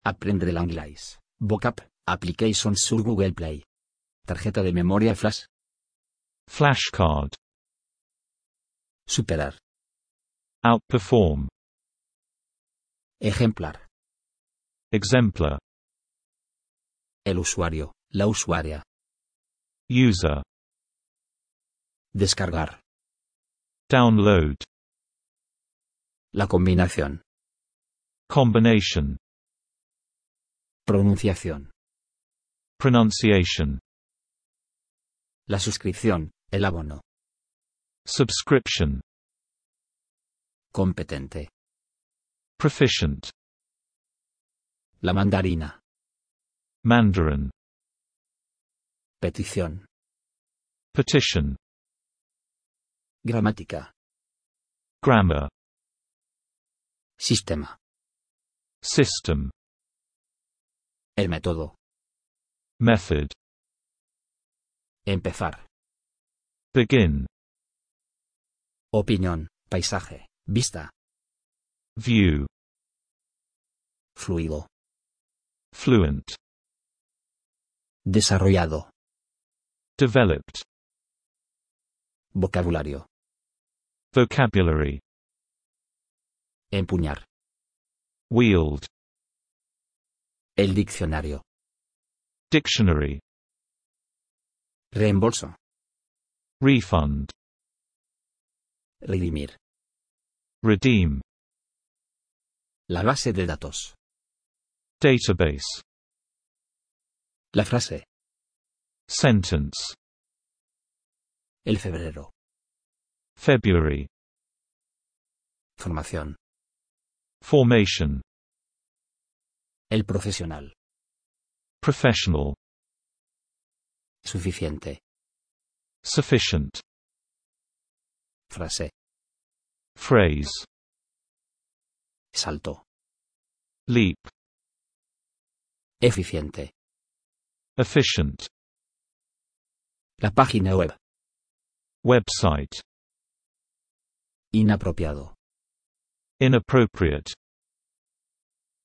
Aprendre l'anglais. Vocab, applications sur Google Play. Tarjeta de memoria flash. Flashcard. Superar. Outperform. Ejemplar. Exemplar. El usuario, la usuaria. User. Descargar. Download. La combinación. Combination. Pronunciación. Pronunciation. La suscripción, el abono. Subscription. Competente. Proficient. La mandarina. Mandarin. Petición. Petition. Gramática. Grammar. Sistema. System. El método. Method. Empezar. Begin. Opinión, paisaje, vista. View. Fluido. Fluent. Desarrollado. Developed. Vocabulario. Vocabulary. Empuñar. Wield. El diccionario. Dictionary. Reembolso. Refund. Redimir. Redeem. La base de datos. Database. La frase. Sentence. El febrero. February. Formación. Formation. El profesional. Professional. Suficiente. Sufficient. Frase. Phrase. Salto. Leap. Eficiente. Efficient. La página web. Website. Inapropiado. Inappropriate.